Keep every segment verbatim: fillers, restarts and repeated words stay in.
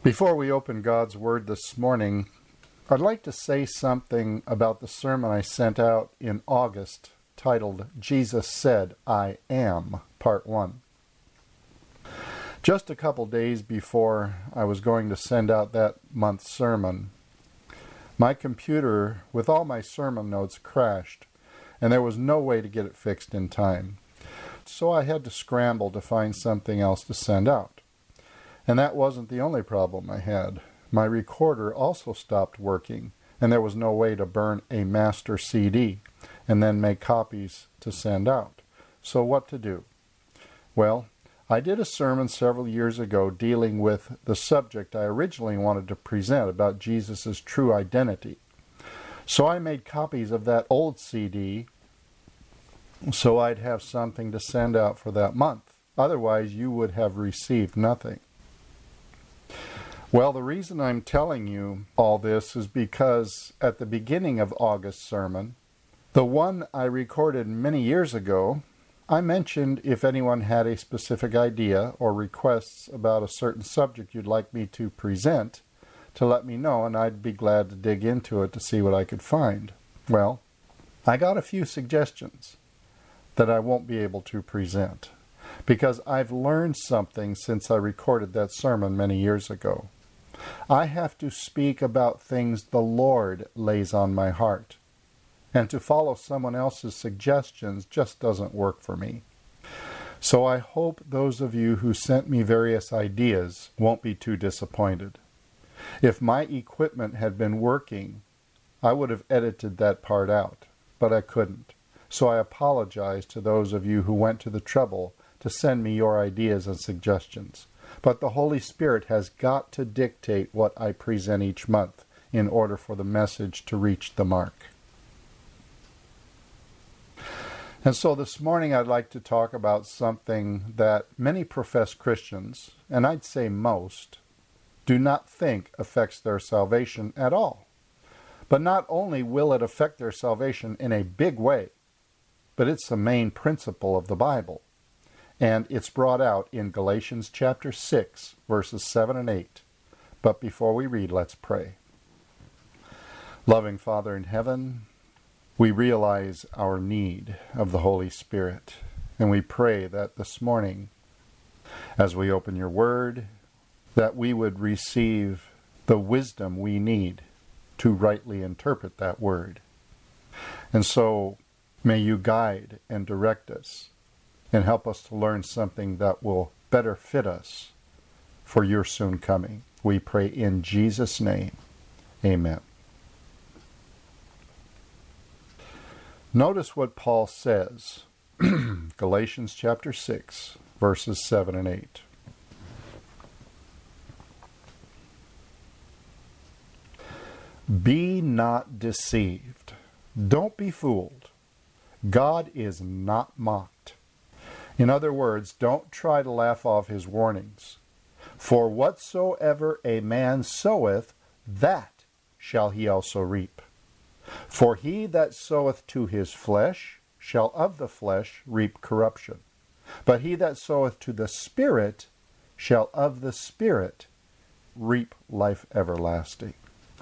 Before we open God's Word this morning, I'd like to say something about the sermon I sent out in August titled, Jesus Said, I Am, Part one. Just a couple days before I was going to send out that month's sermon, my computer with all my sermon notes crashed, and there was no way to get it fixed in time. So I had to scramble to find something else to send out. And that wasn't the only problem I had. My recorder also stopped working, and there was no way to burn a master C D and then make copies to send out. So what to do? Well, I did a sermon several years ago dealing with the subject I originally wanted to present about Jesus' true identity. So I made copies of that old C D so I'd have something to send out for that month. Otherwise, you would have received nothing. Well, the reason I'm telling you all this is because at the beginning of August's sermon, the one I recorded many years ago, I mentioned if anyone had a specific idea or requests about a certain subject you'd like me to present, to let me know, and I'd be glad to dig into it to see what I could find. Well, I got a few suggestions that I won't be able to present, because I've learned something since I recorded that sermon many years ago. I have to speak about things the Lord lays on my heart, and to follow someone else's suggestions just doesn't work for me. So I hope those of you who sent me various ideas won't be too disappointed. If my equipment had been working, I would have edited that part out, but I couldn't. So I apologize to those of you who went to the trouble to send me your ideas and suggestions. But the Holy Spirit has got to dictate what I present each month in order for the message to reach the mark. And so this morning I'd like to talk about something that many professed Christians, and I'd say most, do not think affects their salvation at all. But not only will it affect their salvation in a big way, but it's the main principle of the Bible. And it's brought out in Galatians chapter six, verses seven and eight. But before we read, let's pray. Loving Father in heaven, we realize our need of the Holy Spirit. And we pray that this morning, as we open your word, that we would receive the wisdom we need to rightly interpret that word. And so, may you guide and direct us and help us to learn something that will better fit us for your soon coming. We pray in Jesus' name. Amen. Notice what Paul says, Galatians chapter six, verses seven and eight. Be not deceived. Don't be fooled. God is not mocked. In other words, don't try to laugh off his warnings. For whatsoever a man soweth, that shall he also reap. For he that soweth to his flesh shall of the flesh reap corruption. But he that soweth to the Spirit shall of the Spirit reap life everlasting.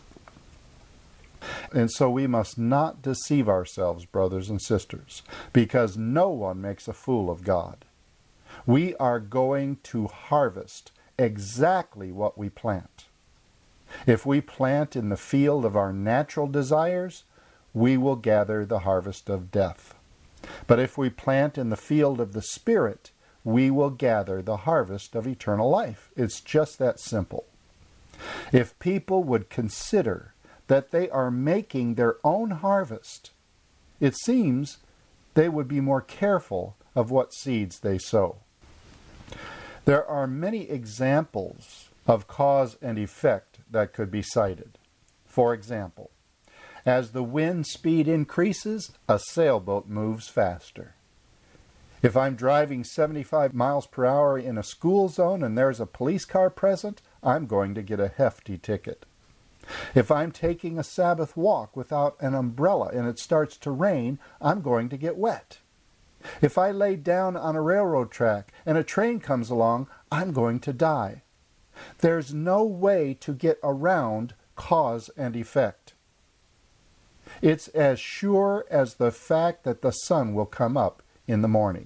And so we must not deceive ourselves, brothers and sisters, because no one makes a fool of God. We are going to harvest exactly what we plant. If we plant in the field of our natural desires, we will gather the harvest of death. But if we plant in the field of the Spirit, we will gather the harvest of eternal life. It's just that simple. If people would consider that they are making their own harvest, it seems they would be more careful of what seeds they sow. There are many examples of cause and effect that could be cited. For example, as the wind speed increases, a sailboat moves faster. If I'm driving seventy-five miles per hour in a school zone and there's a police car present, I'm going to get a hefty ticket. If I'm taking a Sabbath walk without an umbrella and it starts to rain, I'm going to get wet. If I lay down on a railroad track and a train comes along, I'm going to die. There's no way to get around cause and effect. It's as sure as the fact that the sun will come up in the morning.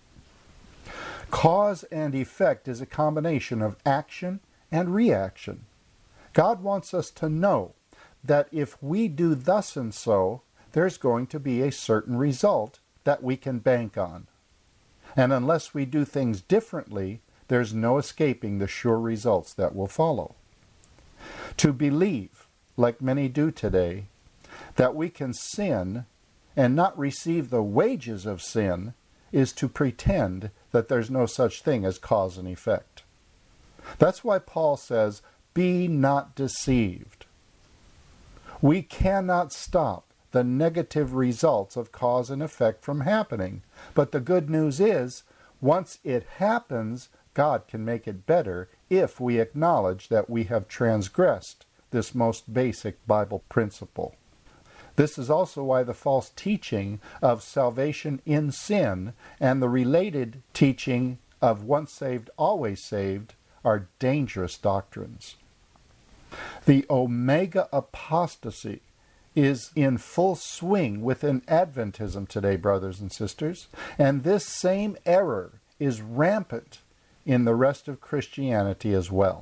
Cause and effect is a combination of action and reaction. God wants us to know that if we do thus and so, there's going to be a certain result that we can bank on. And unless we do things differently, there's no escaping the sure results that will follow. To believe, like many do today, that we can sin and not receive the wages of sin is to pretend that there's no such thing as cause and effect. That's why Paul says, "Be not deceived." We cannot stop the negative results of cause and effect from happening. But the good news is, once it happens, God can make it better if we acknowledge that we have transgressed this most basic Bible principle. This is also why the false teaching of salvation in sin and the related teaching of once saved, always saved are dangerous doctrines. The Omega apostasy is in full swing within Adventism today, brothers and sisters, and this same error is rampant in the rest of Christianity as well.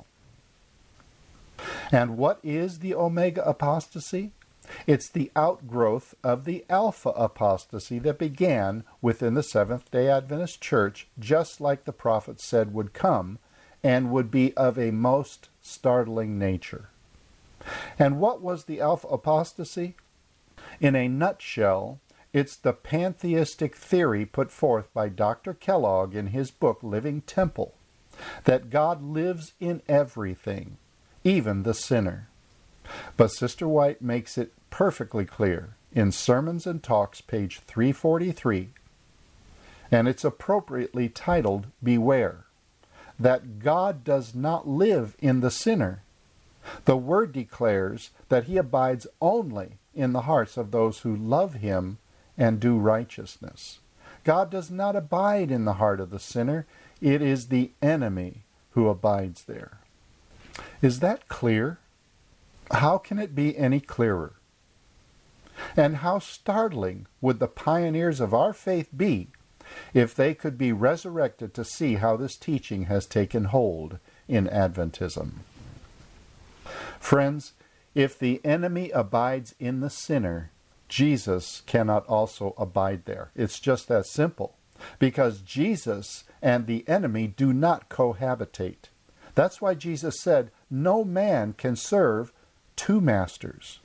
And what is the Omega apostasy? It's the outgrowth of the Alpha apostasy that began within the Seventh-day Adventist Church, just like the prophet said would come, and would be of a most startling nature. And what was the Alpha apostasy? In a nutshell, it's the pantheistic theory put forth by Doctor Kellogg in his book Living Temple, that God lives in everything, even the sinner. But Sister White makes it perfectly clear in Sermons and Talks, page three forty-three, and it's appropriately titled, "Beware," that God does not live in the sinner. The Word declares that He abides only in the hearts of those who love Him and do righteousness. God does not abide in the heart of the sinner. It is the enemy who abides there. Is that clear? How can it be any clearer? And how startling would the pioneers of our faith be if they could be resurrected to see how this teaching has taken hold in Adventism? Friends, if the enemy abides in the sinner, Jesus cannot also abide there. It's just that simple. Because Jesus and the enemy do not cohabitate. That's why Jesus said, no man can serve two masters.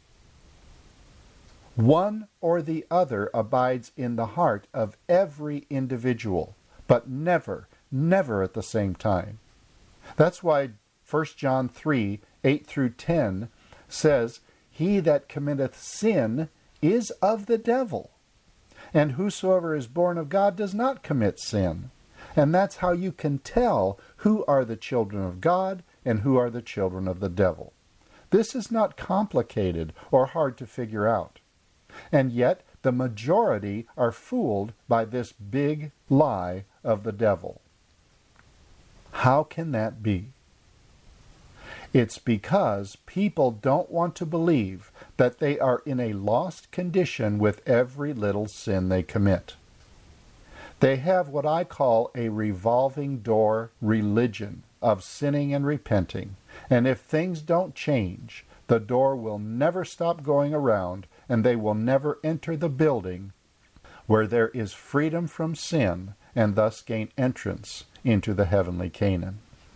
One or the other abides in the heart of every individual, but never, never at the same time. That's why First John three, eight through ten says, he that committeth sin is of the devil, and whosoever is born of God does not commit sin. And that's how you can tell who are the children of God and who are the children of the devil. This is not complicated or hard to figure out. And yet the majority are fooled by this big lie of the devil. How can that be? It's because people don't want to believe that they are in a lost condition with every little sin they commit. They have what I call a revolving door religion of sinning and repenting. And if things don't change, the door will never stop going around, and they will never enter the building where there is freedom from sin and thus gain entrance into the heavenly Canaan.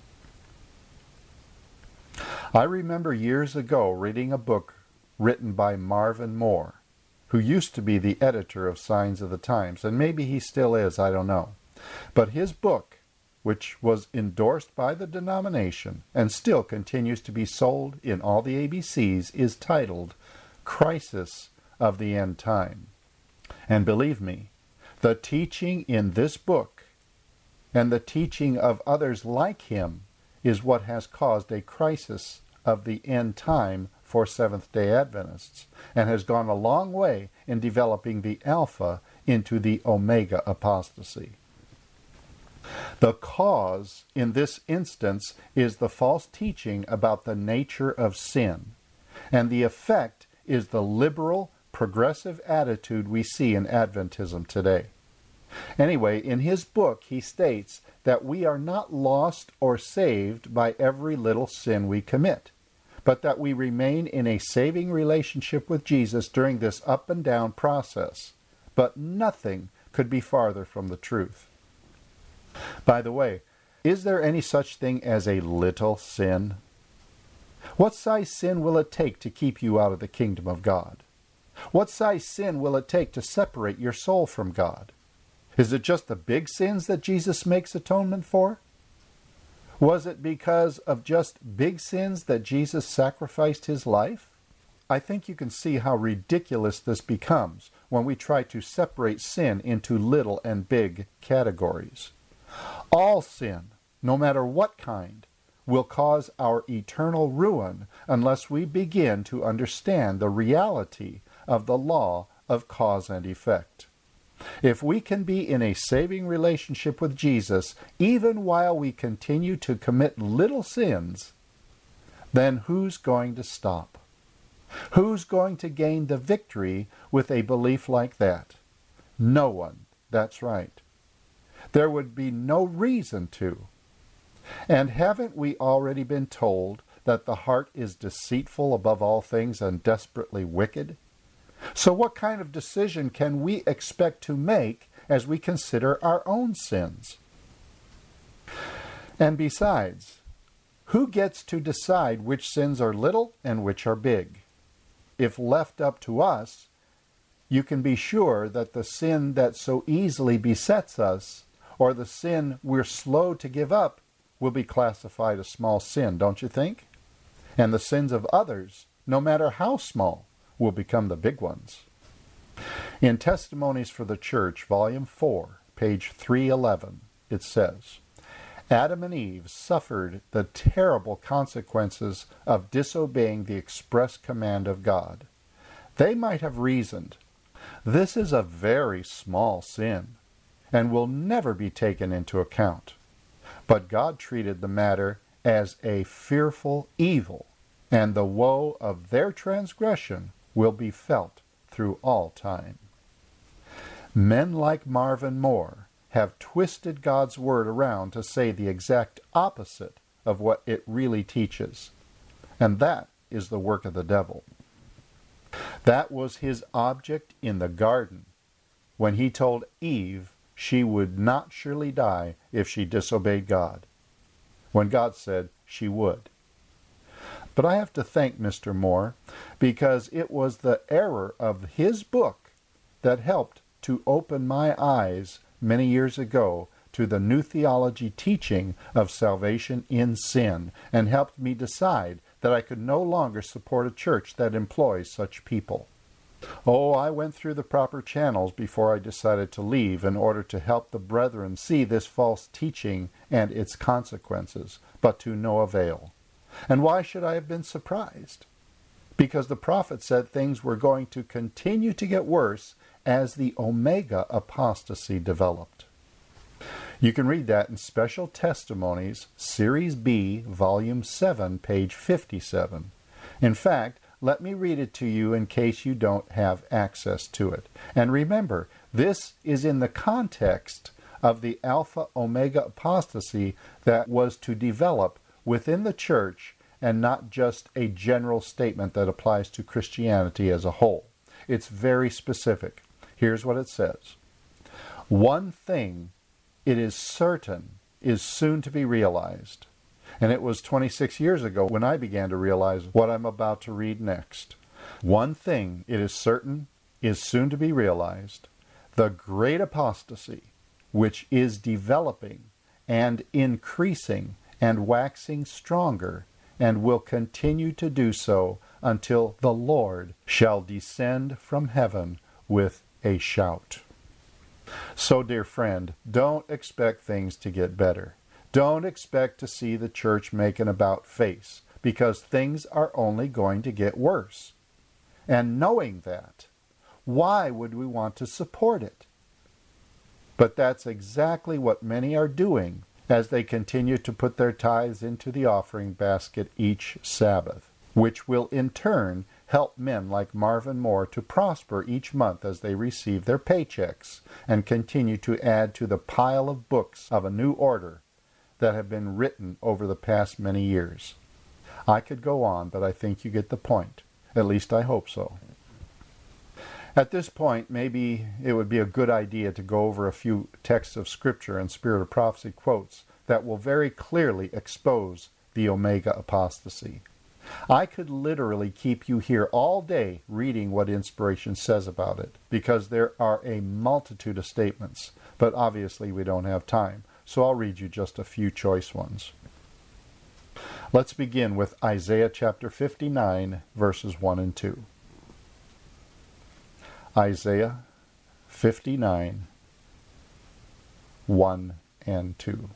I remember years ago reading a book written by Marvin Moore, who used to be the editor of Signs of the Times, and maybe he still is, I don't know. But his book, which was endorsed by the denomination and still continues to be sold in all the A B Cs, is titled Crisis of the End Time. And believe me, the teaching in this book and the teaching of others like him is what has caused a crisis of the end time for Seventh-day Adventists, and has gone a long way in developing the Alpha into the Omega apostasy. The cause in this instance is the false teaching about the nature of sin, and the effect is the liberal, progressive attitude we see in Adventism today. Anyway, in his book, he states that we are not lost or saved by every little sin we commit, but that we remain in a saving relationship with Jesus during this up and down process. But nothing could be farther from the truth. By the way, is there any such thing as a little sin? What size sin will it take to keep you out of the kingdom of God? What size sin will it take to separate your soul from God? Is it just the big sins that Jesus makes atonement for? Was it because of just big sins that Jesus sacrificed his life? I think you can see how ridiculous this becomes when we try to separate sin into little and big categories. All sin, no matter what kind, will cause our eternal ruin unless we begin to understand the reality of the law of cause and effect. If we can be in a saving relationship with Jesus, even while we continue to commit little sins, then who's going to stop? Who's going to gain the victory with a belief like that? No one. That's right. There would be no reason to. And haven't we already been told that the heart is deceitful above all things and desperately wicked? So what kind of decision can we expect to make as we consider our own sins? And besides, who gets to decide which sins are little and which are big? If left up to us, you can be sure that the sin that so easily besets us, or the sin we're slow to give up, will be classified a small sin, don't you think? And the sins of others, no matter how small, will become the big ones. In Testimonies for the Church, Volume four, page three eleven, it says, Adam and Eve suffered the terrible consequences of disobeying the express command of God. They might have reasoned, this is a very small sin, and will never be taken into account. But God treated the matter as a fearful evil, and the woe of their transgression will be felt through all time. Men like Marvin Moore have twisted God's word around to say the exact opposite of what it really teaches. And that is the work of the devil. That was his object in the garden when he told Eve she would not surely die if she disobeyed God, when God said she would. But I have to thank Mister Moore, because it was the error of his book that helped to open my eyes many years ago to the new theology teaching of salvation in sin, and helped me decide that I could no longer support a church that employs such people. Oh, I went through the proper channels before I decided to leave in order to help the brethren see this false teaching and its consequences, but to no avail. And why should I have been surprised? Because the prophet said things were going to continue to get worse as the Omega apostasy developed. You can read that in Special Testimonies, Series B, Volume seven, page fifty-seven. In fact, let me read it to you in case you don't have access to it. And remember, this is in the context of the Alpha Omega apostasy that was to develop within the church, and not just a general statement that applies to Christianity as a whole. It's very specific. Here's what it says. One thing, it is certain, is soon to be realized. And it was twenty-six years ago when I began to realize what I'm about to read next. One thing, it is certain, is soon to be realized. The great apostasy, which is developing and increasing and waxing stronger, and will continue to do so until the Lord shall descend from heaven with a shout. So, dear friend, don't expect things to get better. Don't expect to see the church make an about face, because things are only going to get worse. And knowing that, why would we want to support it? But that's exactly what many are doing as they continue to put their tithes into the offering basket each Sabbath, which will in turn help men like Marvin Moore to prosper each month as they receive their paychecks and continue to add to the pile of books of a new order that have been written over the past many years. I could go on, but I think you get the point. At least I hope so. At this point, maybe it would be a good idea to go over a few texts of Scripture and Spirit of Prophecy quotes that will very clearly expose the Omega apostasy. I could literally keep you here all day reading what inspiration says about it, because there are a multitude of statements, but obviously we don't have time, so I'll read you just a few choice ones. Let's begin with Isaiah chapter fifty-nine, verses one and two. Isaiah fifty-nine, one and two.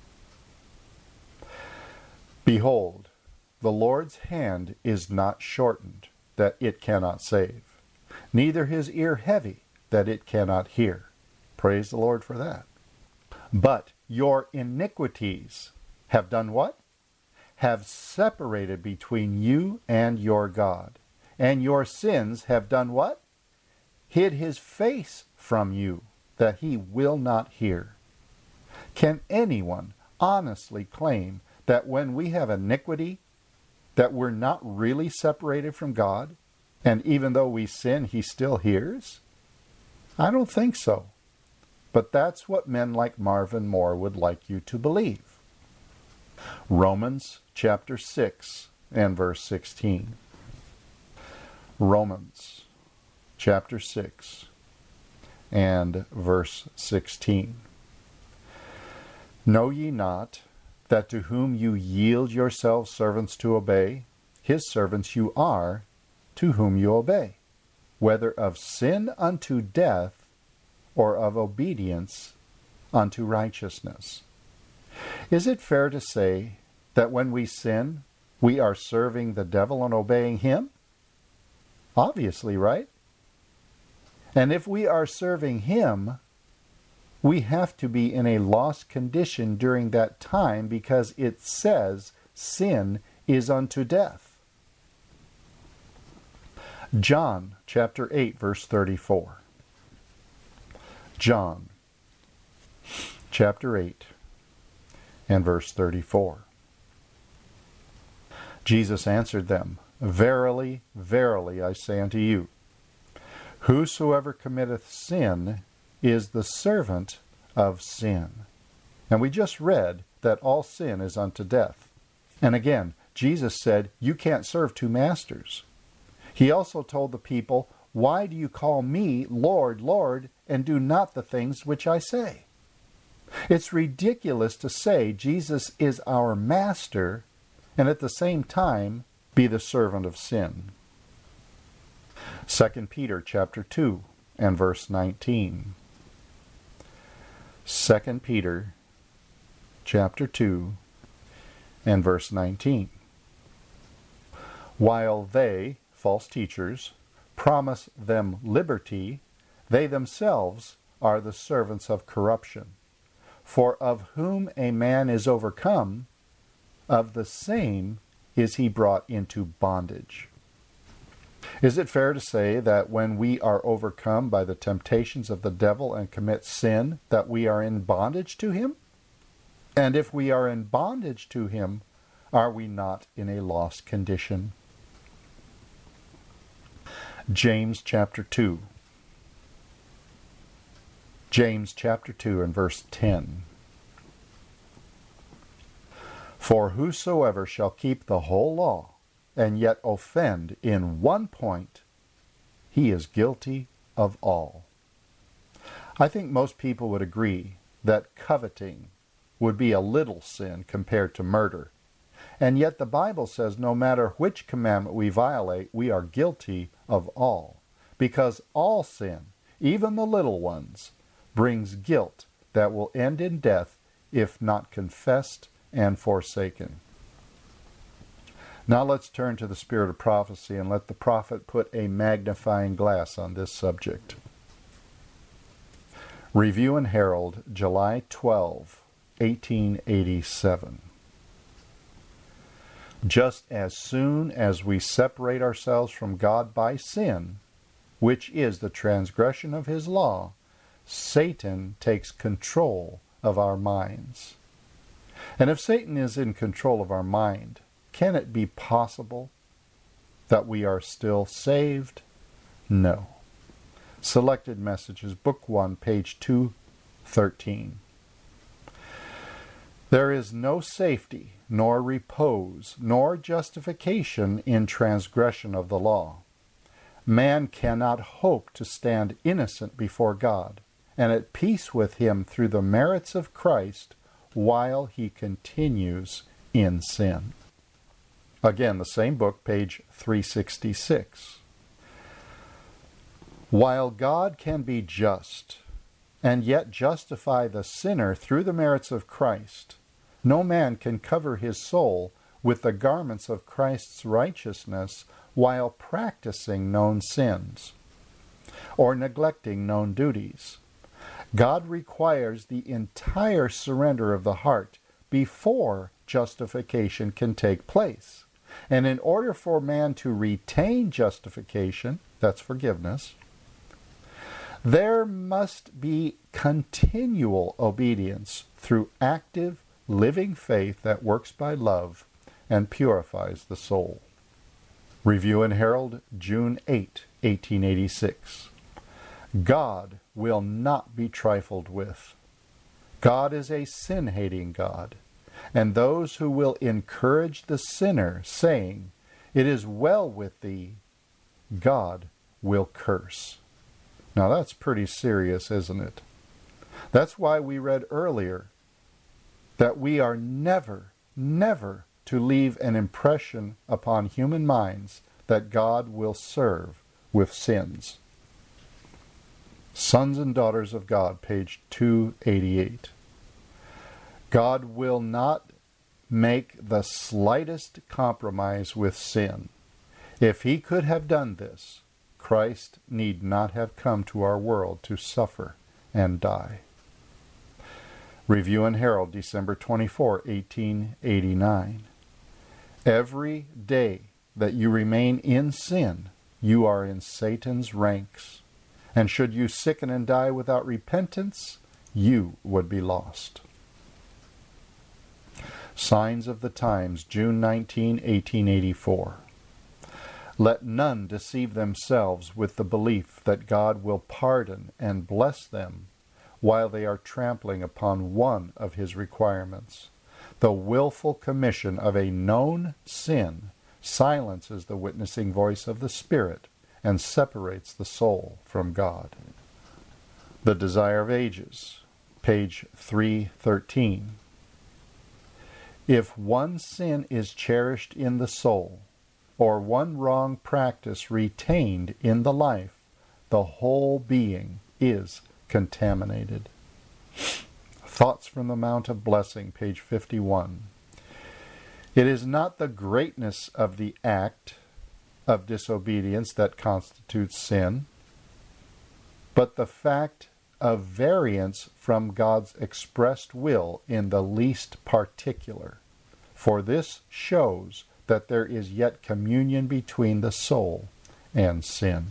Behold, the Lord's hand is not shortened, that it cannot save, neither his ear heavy, that it cannot hear. Praise the Lord for that. But your iniquities have done what? Have separated between you and your God. And your sins have done what? Hid his face from you, that he will not hear. Can anyone honestly claim that when we have iniquity, that we're not really separated from God, and even though we sin, he still hears? I don't think so. But that's what men like Marvin Moore would like you to believe. Romans chapter six and verse sixteen. Romans chapter six and verse sixteen. Know ye not that to whom you yield yourselves servants to obey, his servants you are to whom you obey, whether of sin unto death or of obedience unto righteousness. Is it fair to say that when we sin, we are serving the devil and obeying him? Obviously, right? And if we are serving him, we have to be in a lost condition during that time, because it says sin is unto death. John chapter eight, verse thirty-four. John chapter eight and verse thirty-four. Jesus answered them, Verily, verily, I say unto you, whosoever committeth sin is the servant of sin. And we just read that all sin is unto death. And again, Jesus said, you can't serve two masters. He also told the people, why do you call me Lord, Lord, and do not the things which I say? It's ridiculous to say Jesus is our master and at the same time be the servant of sin. Second Peter chapter two and verse nineteen. Second Peter chapter two and verse nineteen. While they, false teachers, promise them liberty, they themselves are the servants of corruption. For of whom a man is overcome, of the same is he brought into bondage. Is it fair to say that when we are overcome by the temptations of the devil and commit sin, that we are in bondage to him? And if we are in bondage to him, are we not in a lost condition? James chapter two. James chapter two and verse ten. For whosoever shall keep the whole law, and yet offend in one point, he is guilty of all. I think most people would agree that coveting would be a little sin compared to murder. And yet the Bible says no matter which commandment we violate, we are guilty of all. Because all sin, even the little ones, brings guilt that will end in death if not confessed and forsaken. Now let's turn to the Spirit of Prophecy and let the prophet put a magnifying glass on this subject. Review and Herald, July twelfth, eighteen eighty-seven. Just as soon as we separate ourselves from God by sin, which is the transgression of his law, Satan takes control of our minds. And if Satan is in control of our mind, can it be possible that we are still saved? No. Selected Messages, Book one, page two thirteen. There is no safety, nor repose, nor justification in transgression of the law. Man cannot hope to stand innocent before God and at peace with him through the merits of Christ while he continues in sin. Again, the same book, page three sixty-six. While God can be just and yet justify the sinner through the merits of Christ, no man can cover his soul with the garments of Christ's righteousness while practicing known sins or neglecting known duties. God requires the entire surrender of the heart before justification can take place. And in order for man to retain justification, that's forgiveness, there must be continual obedience through active, living faith that works by love and purifies the soul. Review and Herald, June eighth, eighteen eighty-six. God will not be trifled with. God is a sin-hating God, and those who will encourage the sinner, saying, "It is well with thee," God will curse. Now that's pretty serious, isn't it? That's why we read earlier that we are never, never to leave an impression upon human minds that God will serve with sins. Sons and Daughters of God, page two eighty-eight. God will not make the slightest compromise with sin. If he could have done this, Christ need not have come to our world to suffer and die. Review and Herald, December twenty-fourth, eighteen eighty-nine. Every day that you remain in sin, you are in Satan's ranks. And should you sicken and die without repentance, you would be lost. Signs of the Times, June nineteenth, eighteen eighty-four. Let none deceive themselves with the belief that God will pardon and bless them while they are trampling upon one of his requirements. The willful commission of a known sin silences the witnessing voice of the Spirit and separates the soul from God. The Desire of Ages, page three thirteen. If one sin is cherished in the soul, or one wrong practice retained in the life, the whole being is contaminated. Thoughts from the Mount of Blessing, page fifty-one. It is not the greatness of the act of disobedience that constitutes sin, but the fact of variance from God's expressed will in the least particular. For this shows that there is yet communion between the soul and sin.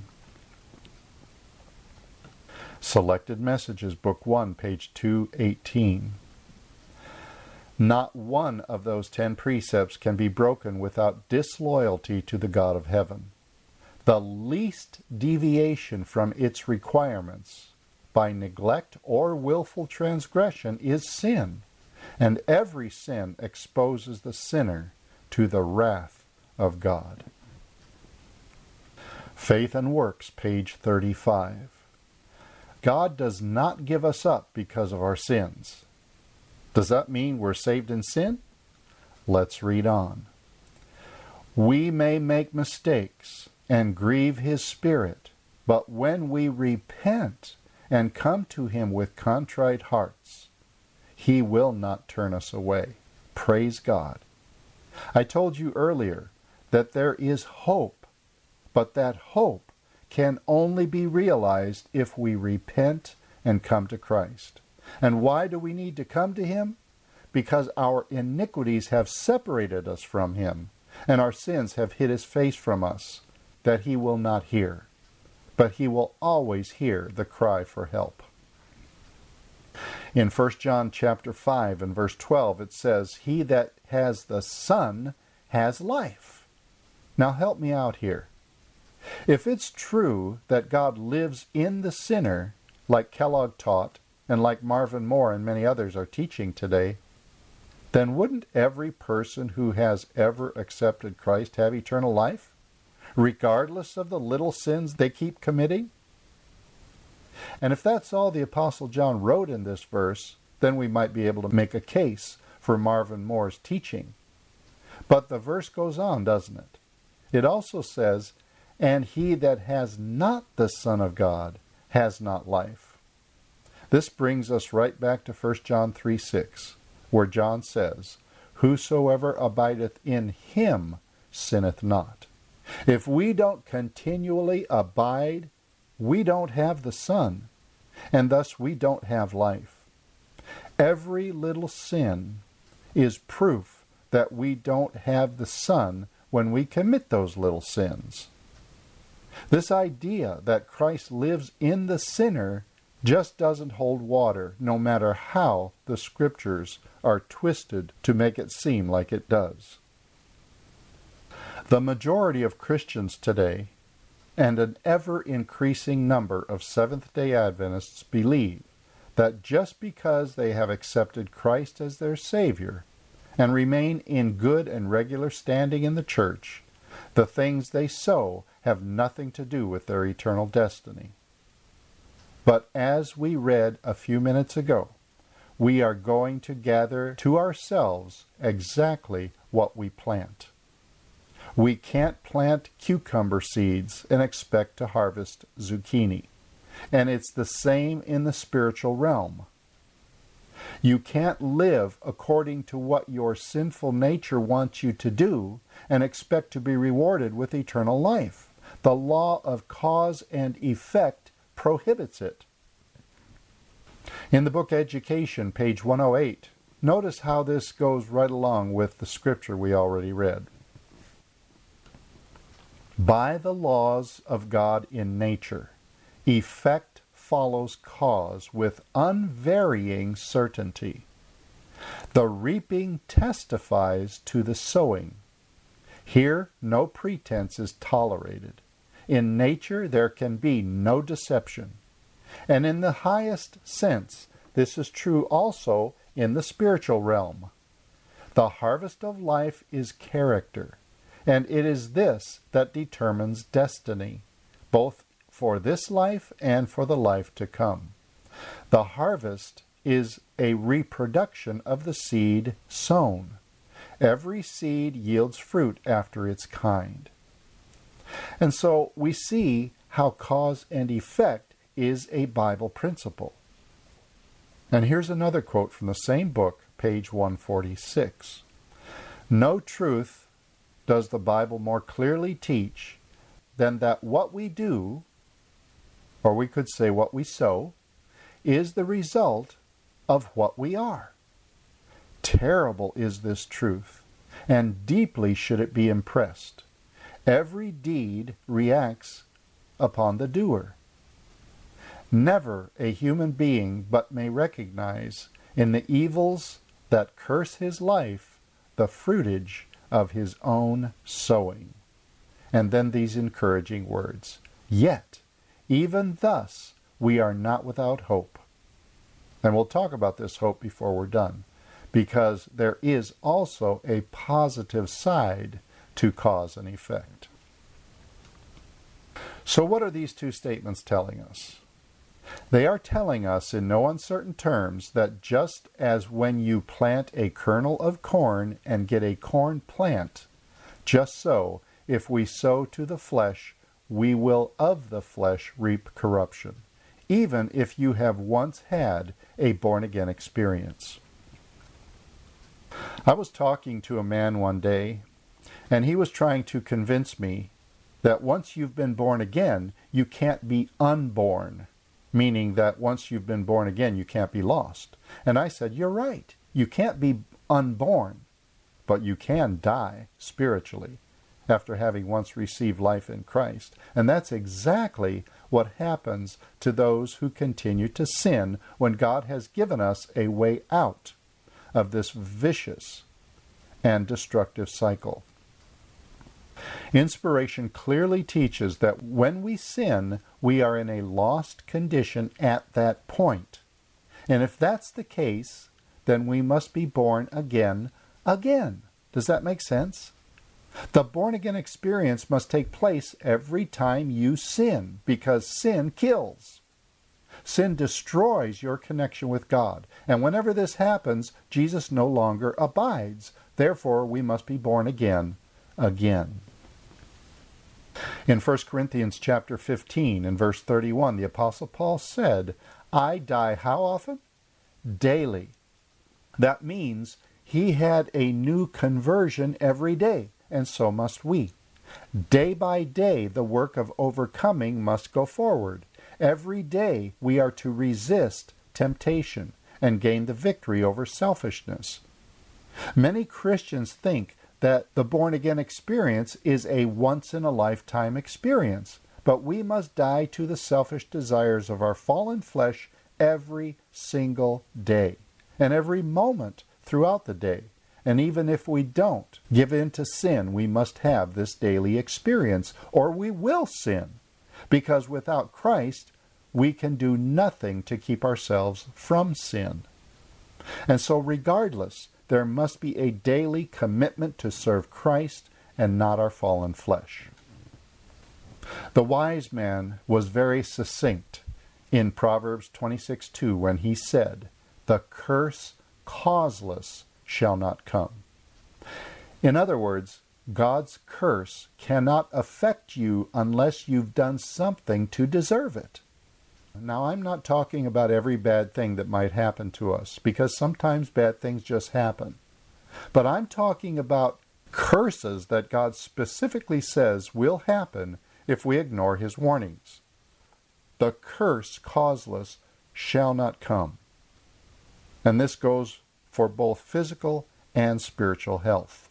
Selected Messages, Book one, page two eighteen. Not one of those ten precepts can be broken without disloyalty to the God of heaven. The least deviation from its requirements by neglect or willful transgression is sin, and every sin exposes the sinner to the wrath of God. Faith and Works, page thirty-five. God does not give us up because of our sins. Does that mean we're saved in sin? Let's read on. We may make mistakes and grieve his Spirit, but when we repent and come to him with contrite hearts, he will not turn us away. Praise God. I told you earlier that there is hope, but that hope can only be realized if we repent and come to Christ. And why do we need to come to him? Because our iniquities have separated us from him, and our sins have hid his face from us, that he will not hear. But he will always hear the cry for help. In First John chapter five and verse twelve, it says, "He that has the Son has life." Now help me out here. If it's true that God lives in the sinner, like Kellogg taught, and like Marvin Moore and many others are teaching today, then wouldn't every person who has ever accepted Christ have eternal life, regardless of the little sins they keep committing? And if that's all the Apostle John wrote in this verse, then we might be able to make a case for Marvin Moore's teaching. But the verse goes on, doesn't it? It also says, "And he that has not the Son of God has not life." This brings us right back to First John three six, where John says, "Whosoever abideth in him sinneth not." If we don't continually abide, we don't have the Son, and thus we don't have life. Every little sin is proof that we don't have the Son when we commit those little sins. This idea that Christ lives in the sinner just doesn't hold water, no matter how the Scriptures are twisted to make it seem like it does. The majority of Christians today, and an ever-increasing number of Seventh-day Adventists, believe that just because they have accepted Christ as their Savior and remain in good and regular standing in the church, the things they sow have nothing to do with their eternal destiny. But as we read a few minutes ago, we are going to gather to ourselves exactly what we plant. We can't plant cucumber seeds and expect to harvest zucchini. And it's the same in the spiritual realm. You can't live according to what your sinful nature wants you to do and expect to be rewarded with eternal life. The law of cause and effect prohibits it. In the book Education, page one oh eight, notice how this goes right along with the scripture we already read. By the laws of God in nature, effect follows cause with unvarying certainty. The reaping testifies to the sowing. Here, no pretense is tolerated. In nature, there can be no deception. And in the highest sense, this is true also in the spiritual realm. The harvest of life is character, and it is this that determines destiny, both for this life and for the life to come. The harvest is a reproduction of the seed sown. Every seed yields fruit after its kind. And so we see how cause and effect is a Bible principle. And here's another quote from the same book, page one forty-six. No truth does the Bible more clearly teach than that what we do, or we could say what we sow, is the result of what we are. Terrible is this truth, and deeply should it be impressed. Every deed reacts upon the doer. Never a human being but may recognize in the evils that curse his life the fruitage of his own sowing. And then these encouraging words, yet, even thus, we are not without hope. And we'll talk about this hope before we're done, because there is also a positive side to cause and effect. So what are these two statements telling us? They are telling us in no uncertain terms that just as when you plant a kernel of corn and get a corn plant, just so, if we sow to the flesh, we will of the flesh reap corruption, even if you have once had a born-again experience. I was talking to a man one day, and he was trying to convince me that once you've been born again, you can't be unborn. meaning that once you've been born again, you can't be lost. And I said, you're right. You can't be unborn, but you can die spiritually after having once received life in Christ. And that's exactly what happens to those who continue to sin when God has given us a way out of this vicious and destructive cycle. Inspiration clearly teaches that when we sin, we are in a lost condition at that point. And if that's the case, then we must be born again, again. Does that make sense? The born-again experience must take place every time you sin, because sin kills. Sin destroys your connection with God. And whenever this happens, Jesus no longer abides. Therefore, we must be born again, again. In First Corinthians chapter fifteen and verse thirty-one, the Apostle Paul said, I die how often? Daily. That means he had a new conversion every day, and so must we. Day by day, the work of overcoming must go forward. Every day, we are to resist temptation and gain the victory over selfishness. Many Christians think that the born-again experience is a once-in-a-lifetime experience, but we must die to the selfish desires of our fallen flesh every single day, and every moment throughout the day. And even if we don't give in to sin, we must have this daily experience, or we will sin, because without Christ, we can do nothing to keep ourselves from sin. And so regardless, there must be a daily commitment to serve Christ and not our fallen flesh. The wise man was very succinct in Proverbs twenty-six two when he said, the curse causeless shall not come. In other words, God's curse cannot affect you unless you've done something to deserve it. Now, I'm not talking about every bad thing that might happen to us, because sometimes bad things just happen. But I'm talking about curses that God specifically says will happen if we ignore his warnings. The curse causeless shall not come. And this goes for both physical and spiritual health.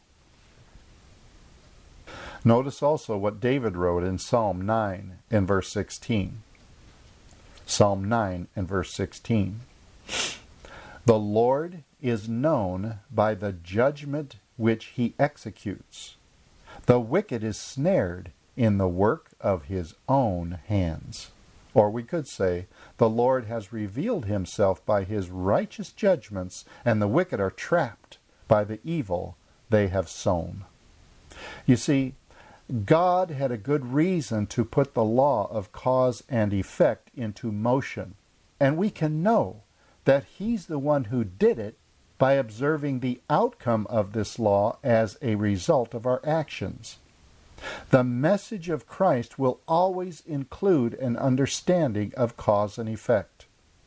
Notice also what David wrote in Psalm nine and verse sixteen. Psalm nine and verse sixteen. The Lord is known by the judgment which he executes. The wicked is snared in the work of his own hands. Or we could say, the Lord has revealed himself by his righteous judgments, and the wicked are trapped by the evil they have sown. You see, God had a good reason to put the law of cause and effect into motion, and we can know that he's the one who did it by observing the outcome of this law as a result of our actions. The message of Christ will always include an understanding of cause and effect.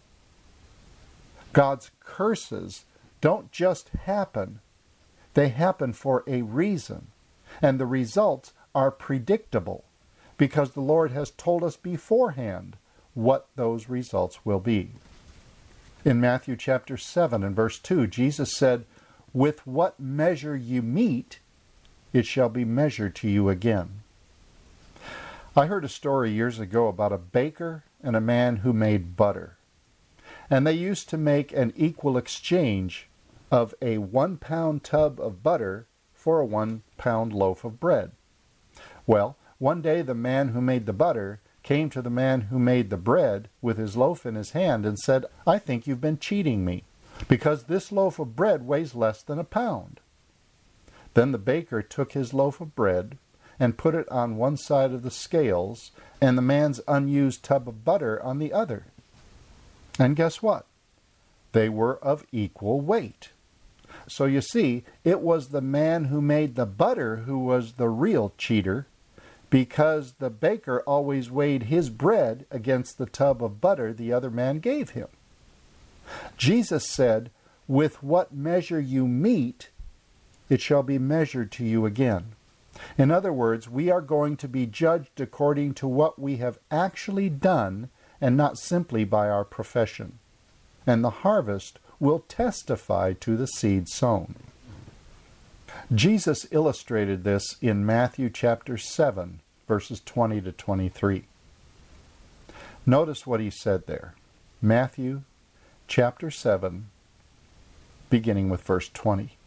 God's curses don't just happen. They happen for a reason. And the results are predictable because the Lord has told us beforehand what those results will be. In Matthew chapter seven and verse two, Jesus said, with what measure you meet, it shall be measured to you again. I heard a story years ago about a baker and a man who made butter. And they used to make an equal exchange of a one-pound tub of butter for a one-pound loaf of bread. Well, one day the man who made the butter came to the man who made the bread with his loaf in his hand and said, I think you've been cheating me, because this loaf of bread weighs less than a pound. Then the baker took his loaf of bread and put it on one side of the scales, and the man's unused tub of butter on the other. And guess what? They were of equal weight. So you see, it was the man who made the butter who was the real cheater, because the baker always weighed his bread against the tub of butter the other man gave him. Jesus said, with what measure you meet, it shall be measured to you again. In other words, we are going to be judged according to what we have actually done and not simply by our profession. And the harvest will testify to the seed sown. Jesus illustrated this in Matthew chapter seven, verses twenty to twenty-three. Notice what he said there. Matthew chapter seven, beginning with verse twenty.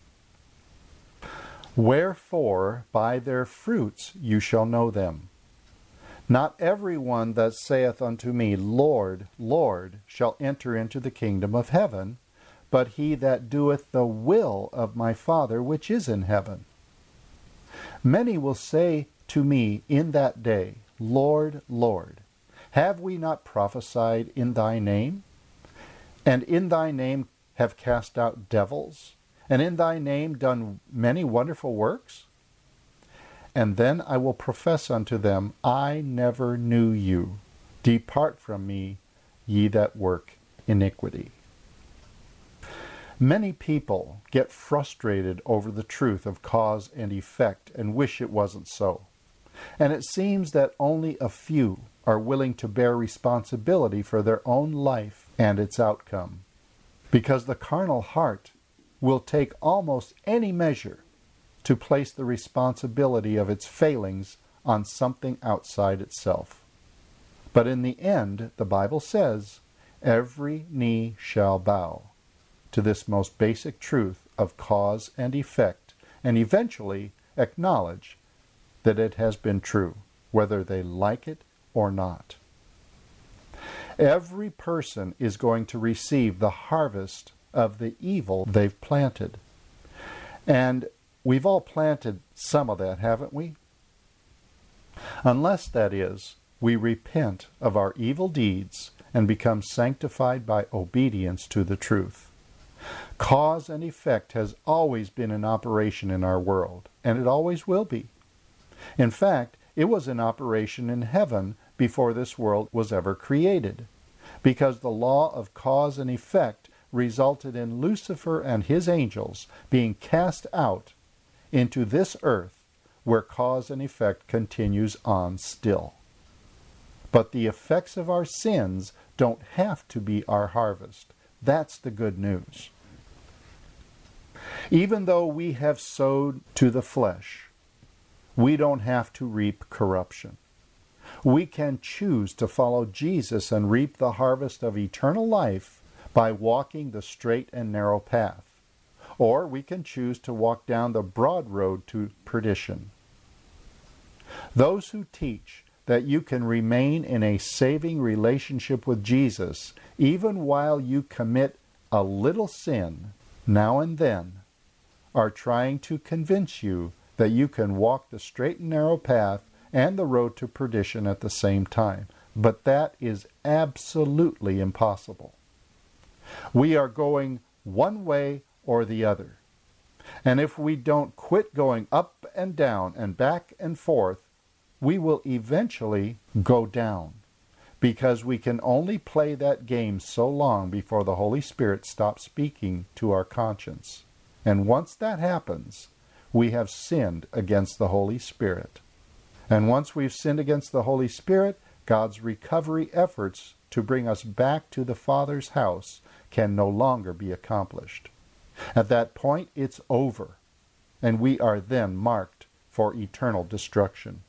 Wherefore by their fruits you shall know them. Not every one that saith unto me, Lord, Lord, shall enter into the kingdom of heaven, but he that doeth the will of my Father which is in heaven. Many will say to me in that day, Lord, Lord, have we not prophesied in thy name? And in thy name have cast out devils? And in thy name done many wonderful works? And then I will profess unto them, I never knew you. Depart from me, ye that work iniquity. Many people get frustrated over the truth of cause and effect and wish it wasn't so. And it seems that only a few are willing to bear responsibility for their own life and its outcome, because the carnal heart will take almost any measure to place the responsibility of its failings on something outside itself. But in the end, the Bible says, every knee shall bow to this most basic truth of cause and effect, and eventually acknowledge that it has been true, whether they like it or not. Every person is going to receive the harvest of the evil they've planted. And we've all planted some of that, haven't we? Unless, that is, we repent of our evil deeds and become sanctified by obedience to the truth. Cause and effect has always been in operation in our world, and it always will be. In fact, it was in operation in heaven before this world was ever created, because the law of cause and effect resulted in Lucifer and his angels being cast out into this earth where cause and effect continues on still. But the effects of our sins don't have to be our harvest. That's the good news. Even though we have sowed to the flesh, we don't have to reap corruption. We can choose to follow Jesus and reap the harvest of eternal life by walking the straight and narrow path. Or we can choose to walk down the broad road to perdition. Those who teach that you can remain in a saving relationship with Jesus even while you commit a little sin now and then are trying to convince you that you can walk the straight and narrow path and the road to perdition at the same time. But that is absolutely impossible. We are going one way or the other. And if we don't quit going up and down and back and forth, we will eventually go down, because we can only play that game so long before the Holy Spirit stops speaking to our conscience. And once that happens, we have sinned against the Holy Spirit. And once we've sinned against the Holy Spirit, God's recovery efforts to bring us back to the Father's house can no longer be accomplished. At that point, it's over, and we are then marked for eternal destruction.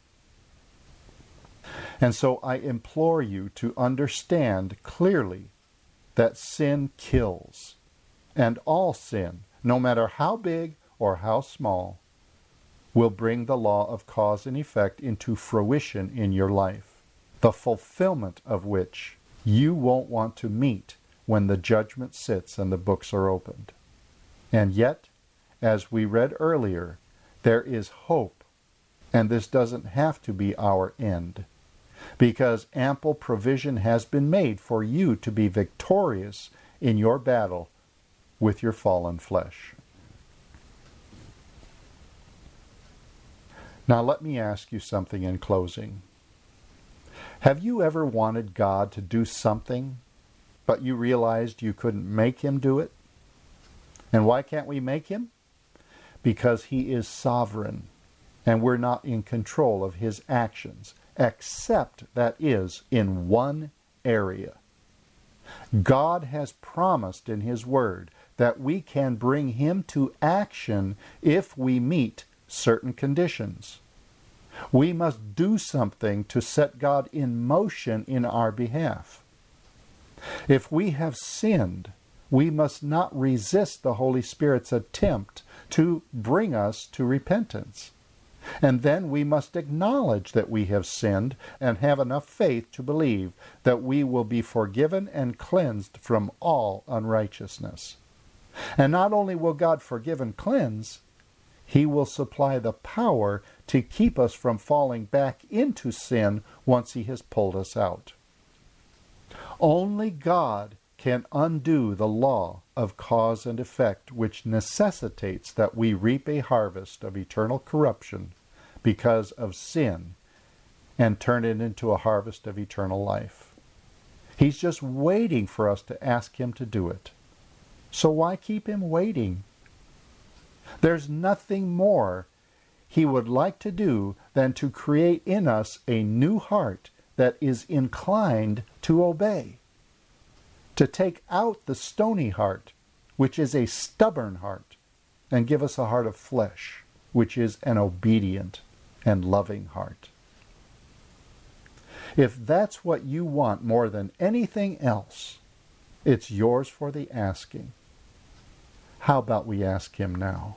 And so I implore you to understand clearly that sin kills, and all sin, no matter how big or how small, will bring the law of cause and effect into fruition in your life, the fulfillment of which you won't want to meet when the judgment sits and the books are opened. And yet, as we read earlier, there is hope, and this doesn't have to be our end, because ample provision has been made for you to be victorious in your battle with your fallen flesh. Now let me ask you something in closing. Have you ever wanted God to do something, but you realized you couldn't make him do it? And why can't we make him? Because he is sovereign, and we're not in control of his actions, except, that is, in one area. God has promised in His Word that we can bring Him to action if we meet certain conditions. We must do something to set God in motion in our behalf. If we have sinned, we must not resist the Holy Spirit's attempt to bring us to repentance. And then we must acknowledge that we have sinned and have enough faith to believe that we will be forgiven and cleansed from all unrighteousness. And not only will God forgive and cleanse, He will supply the power to keep us from falling back into sin once He has pulled us out. Only God can undo the law of cause and effect, which necessitates that we reap a harvest of eternal corruption because of sin and turn it into a harvest of eternal life. He's just waiting for us to ask Him to do it. So why keep Him waiting? There's nothing more He would like to do than to create in us a new heart that is inclined to obey. To take out the stony heart, which is a stubborn heart, and give us a heart of flesh, which is an obedient and loving heart. If that's what you want more than anything else, it's yours for the asking. How about we ask Him now?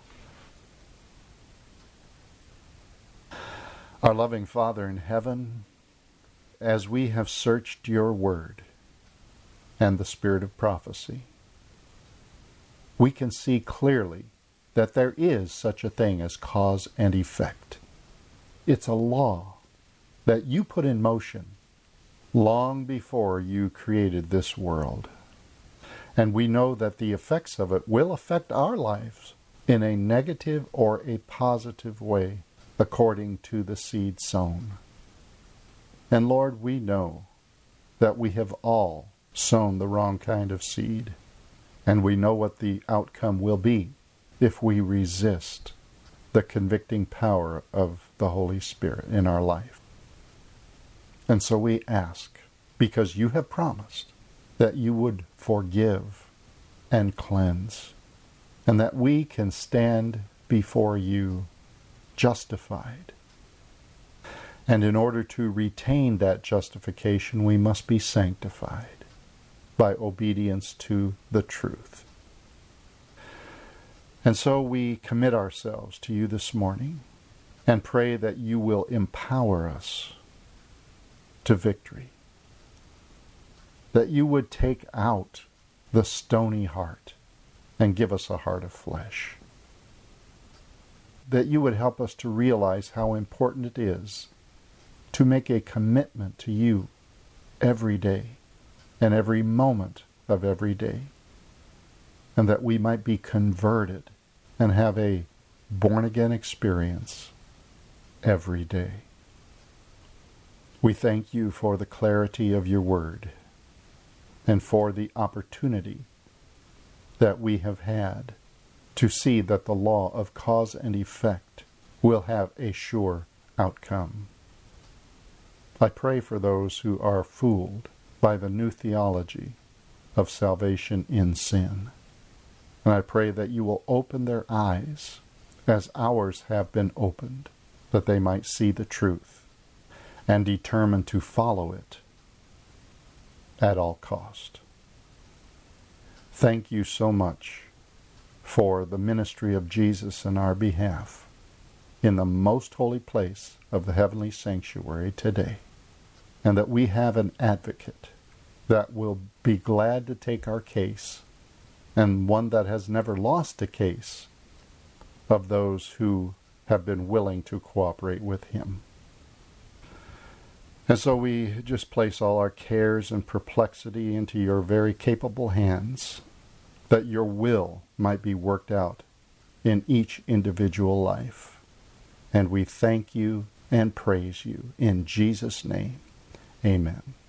Our loving Father in heaven, as we have searched Your Word and the spirit of prophecy, we can see clearly that there is such a thing as cause and effect. It's a law that You put in motion long before You created this world. And we know that the effects of it will affect our lives in a negative or a positive way, according to the seed sown. And Lord, we know that we have all sown the wrong kind of seed, and we know what the outcome will be if we resist the convicting power of the Holy Spirit in our life. And so we ask, because You have promised that You would forgive and cleanse, and that we can stand before You justified. And in order to retain that justification, we must be sanctified by obedience to the truth. And so we commit ourselves to You this morning and pray that You will empower us to victory. That You would take out the stony heart and give us a heart of flesh. That You would help us to realize how important it is to make a commitment to You every day and every moment of every day, and that we might be converted and have a born-again experience every day. We thank You for the clarity of Your Word and for the opportunity that we have had to see that the law of cause and effect will have a sure outcome. I pray for those who are fooled by the new theology of salvation in sin. And I pray that You will open their eyes as ours have been opened, that they might see the truth and determine to follow it at all cost. Thank You so much for the ministry of Jesus in our behalf in the most holy place of the heavenly sanctuary today, and that we have an advocate that will be glad to take our case, and one that has never lost a case, of those who have been willing to cooperate with Him. And so we just place all our cares and perplexity into Your very capable hands, that Your will might be worked out in each individual life. And we thank You and praise You in Jesus' name. Amen.